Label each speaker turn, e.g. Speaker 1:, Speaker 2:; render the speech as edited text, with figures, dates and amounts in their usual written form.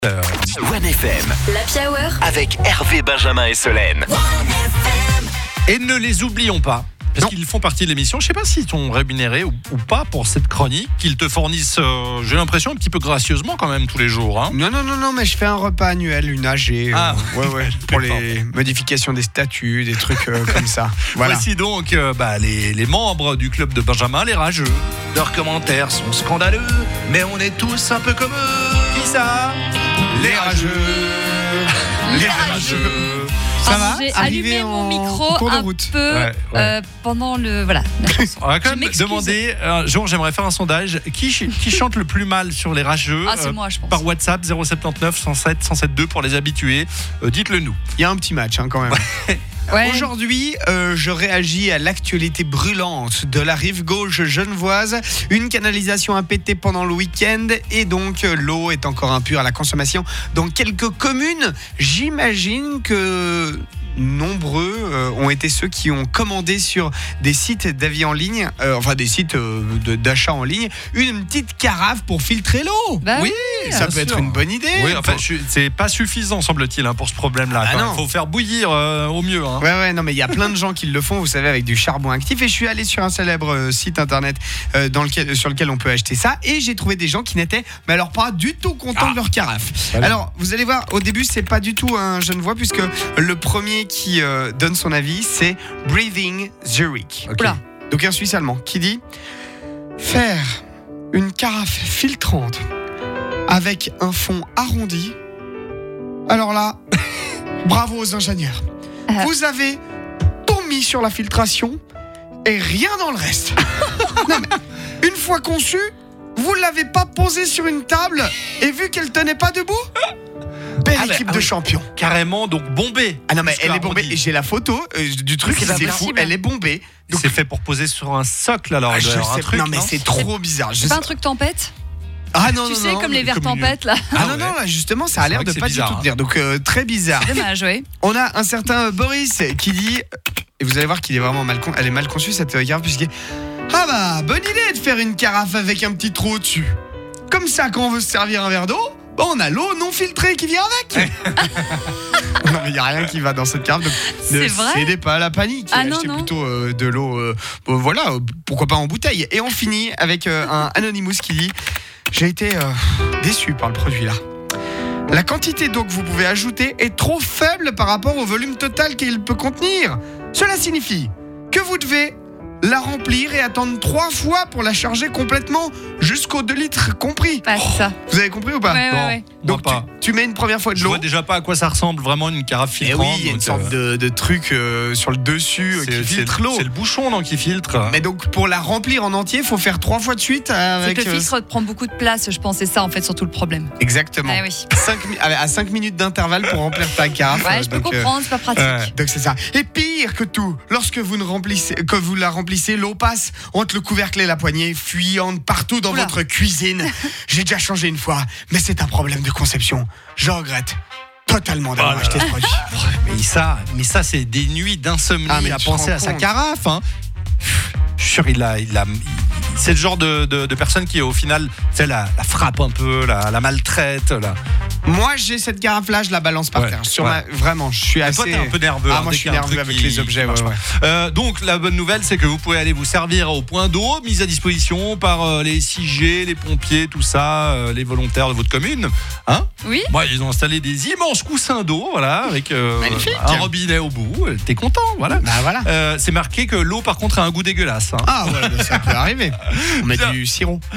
Speaker 1: 1FM,
Speaker 2: l'Happy Hour
Speaker 1: avec Hervé, Benjamin et Solène.
Speaker 3: Et ne les oublions pas, parce qu'ils font partie de l'émission. Je ne sais pas s'ils sont rémunérés ou pas pour cette chronique, qu'ils te fournissent, j'ai l'impression, un petit peu gracieusement quand même tous les jours. Hein.
Speaker 4: Non, mais je fais un repas annuel, une AG, pour les modifications des statuts, des trucs comme ça. Voilà.
Speaker 3: Voici donc les membres du club de Benjamin, les rageux.
Speaker 5: Leurs commentaires sont scandaleux, mais on est tous un peu comme eux.
Speaker 3: Qui ça?
Speaker 4: Les rageux.
Speaker 3: Les rageux.
Speaker 4: Ça va?
Speaker 2: J'ai
Speaker 4: Arrivé
Speaker 2: allumé mon
Speaker 4: en
Speaker 2: micro
Speaker 4: cours de
Speaker 2: un
Speaker 4: route.
Speaker 2: peu
Speaker 3: Ouais.
Speaker 2: pendant la chanson.
Speaker 3: On va quand
Speaker 2: Je
Speaker 3: même
Speaker 2: m'excuse.
Speaker 3: demander, un jour j'aimerais faire un sondage, qui chante le plus mal sur les rageux?
Speaker 2: C'est moi, je pense.
Speaker 3: Par WhatsApp 079 107 107 pour les habitués. Dites-le nous.
Speaker 4: Il y a un petit match quand même.
Speaker 2: Ouais.
Speaker 4: Aujourd'hui, je réagis à l'actualité brûlante de la rive gauche genevoise. Une canalisation a pété pendant le week-end et donc l'eau est encore impure à la consommation dans quelques communes. J'imagine que nombreux ont été ceux qui ont commandé sur des sites d'avis en ligne, des sites d'achat en ligne, une petite carafe pour filtrer l'eau.
Speaker 2: Bah oui,
Speaker 4: Ça peut
Speaker 3: bien
Speaker 4: être
Speaker 3: sûr.
Speaker 4: une bonne idée.
Speaker 3: Oui, enfin, c'est pas suffisant, semble-t-il, pour ce problème-là.
Speaker 4: Ah non.
Speaker 3: Il faut faire bouillir au mieux. Hein.
Speaker 4: Ouais, non, mais il y a plein de gens qui le font, vous savez, avec du charbon actif. Et je suis allé sur un célèbre site internet sur lequel on peut acheter ça. Et j'ai trouvé des gens qui n'étaient, mais alors pas du tout contents de leur carafe.
Speaker 3: Voilà.
Speaker 4: Alors, vous allez voir, au début, c'est pas du tout un Genevois, puisque le premier qui donne son avis, c'est Breathing Zurich.
Speaker 3: Ok.
Speaker 2: Oula.
Speaker 4: Donc un Suisse allemand qui dit faire une carafe filtrante avec un fond arrondi. Alors là, bravo aux ingénieurs. Vous avez tout mis sur la filtration et rien dans le reste. Non, mais une fois conçue, vous l'avez pas posée sur une table et vu qu'elle tenait pas debout. Belle équipe de champions.
Speaker 3: Carrément, donc bombée.
Speaker 4: Ah non, mais
Speaker 3: Parce
Speaker 4: elle
Speaker 3: que
Speaker 4: est bombée.
Speaker 3: arrondi.
Speaker 4: Et j'ai la photo du truc,
Speaker 2: C'est pas
Speaker 4: c'est fou.
Speaker 2: possible.
Speaker 4: Elle est bombée. Donc,
Speaker 3: C'est fait pour poser sur un socle, alors. il
Speaker 4: je
Speaker 3: doit y avoir un
Speaker 4: sais,
Speaker 3: truc,
Speaker 4: non, mais c'est trop bizarre.
Speaker 2: C'est pas un truc tempête?
Speaker 4: Ah non,
Speaker 2: Tu
Speaker 4: non,
Speaker 2: sais,
Speaker 4: non,
Speaker 2: comme les verres tempêtes là.
Speaker 4: Ah non, là, justement, ça a
Speaker 3: C'est
Speaker 4: l'air
Speaker 3: vrai
Speaker 4: de
Speaker 3: que
Speaker 4: pas
Speaker 3: c'est
Speaker 4: du tout
Speaker 3: bizarre,
Speaker 4: tenir. Donc, très bizarre.
Speaker 2: Dommage, oui.
Speaker 4: On a un certain Boris qui dit, et vous allez voir qu'il est vraiment elle est mal conçue cette carafe, puisqu'il dit ah bah, bonne idée de faire une carafe avec un petit trou au-dessus. Comme ça, quand on veut se servir un verre d'eau, on a l'eau non filtrée qui vient avec. Non, mais il n'y a rien qui va dans cette carafe. Donc ne
Speaker 2: C'est vrai?
Speaker 4: cédez pas à la panique.
Speaker 2: Ah non,
Speaker 4: Achetez
Speaker 2: non.
Speaker 4: plutôt de l'eau, pourquoi pas en bouteille. Et on finit avec un Anonymous qui dit j'ai été déçu par le produit là. La quantité d'eau que vous pouvez ajouter est trop faible par rapport au volume total qu'il peut contenir. Cela signifie que vous devez la remplir et attendre 3 fois pour la charger complètement jusqu'aux 2 litres compris.
Speaker 2: Pas ça.
Speaker 4: Vous avez compris ou pas?
Speaker 2: Ouais,
Speaker 3: Bon.
Speaker 2: ouais.
Speaker 4: Donc
Speaker 3: Moi, pas.
Speaker 4: tu mets une première fois de
Speaker 3: Je
Speaker 4: l'eau.
Speaker 3: vois déjà pas à quoi ça ressemble vraiment une carafe
Speaker 4: Et
Speaker 3: filtrante.
Speaker 4: oui, il y a une
Speaker 3: donc,
Speaker 4: sorte de truc sur le dessus qui filtre l'eau.
Speaker 3: C'est le bouchon donc, qui filtre.
Speaker 4: Mais donc pour la remplir en entier, il faut faire 3 fois de suite
Speaker 2: C'est
Speaker 4: avec.
Speaker 2: que le filtre prend beaucoup de place, je pense. C'est ça, en fait, surtout le problème.
Speaker 4: Exactement.
Speaker 2: Ah oui.
Speaker 4: À 5 minutes d'intervalle pour remplir ta carafe.
Speaker 2: Ouais, je peux
Speaker 4: donc,
Speaker 2: comprendre, c'est pas pratique.
Speaker 4: donc c'est ça. Et pire que tout, lorsque vous la remplissez, l'eau passe entre le couvercle et la poignée, fuyante partout dans
Speaker 2: Oula.
Speaker 4: votre cuisine. J'ai déjà changé une fois, mais c'est un problème de conception. Je regrette totalement d'avoir acheté ce produit.
Speaker 3: Mais ça, c'est des nuits d'insomnie
Speaker 4: Ah, mais
Speaker 3: à
Speaker 4: tu te
Speaker 3: penser
Speaker 4: rends
Speaker 3: à sa
Speaker 4: compte.
Speaker 3: carafe. Hein. Je suis sûr, c'est le genre de personne qui, au final, la frappe un peu, la maltraite.
Speaker 4: Moi, j'ai cette carafe-là, je la balance par
Speaker 3: Ouais,
Speaker 4: terre.
Speaker 3: ouais.
Speaker 4: Vraiment, je suis
Speaker 3: Et
Speaker 4: assez.
Speaker 3: toi, t'es un peu nerveux.
Speaker 4: Ah,
Speaker 3: hein,
Speaker 4: moi,
Speaker 3: dès
Speaker 4: je suis
Speaker 3: qu'il y a un
Speaker 4: nerveux
Speaker 3: truc
Speaker 4: avec
Speaker 3: qui
Speaker 4: les objets.
Speaker 3: marche
Speaker 4: Ouais.
Speaker 3: pas. Donc, la bonne nouvelle, c'est que vous pouvez aller vous servir au point d'eau, mis à disposition par les 6G, les pompiers, tout ça, les volontaires de votre commune. Hein?
Speaker 2: Oui.
Speaker 3: Moi, ils ont installé des immenses coussins d'eau, voilà, avec
Speaker 4: Magnifique.
Speaker 3: un robinet au bout. T'es content, voilà.
Speaker 4: Bah voilà.
Speaker 3: C'est marqué que l'eau, par contre, a un goût dégueulasse. Hein.
Speaker 4: Ah, voilà, ça peut arriver. On met
Speaker 3: Bien.
Speaker 4: du sirop.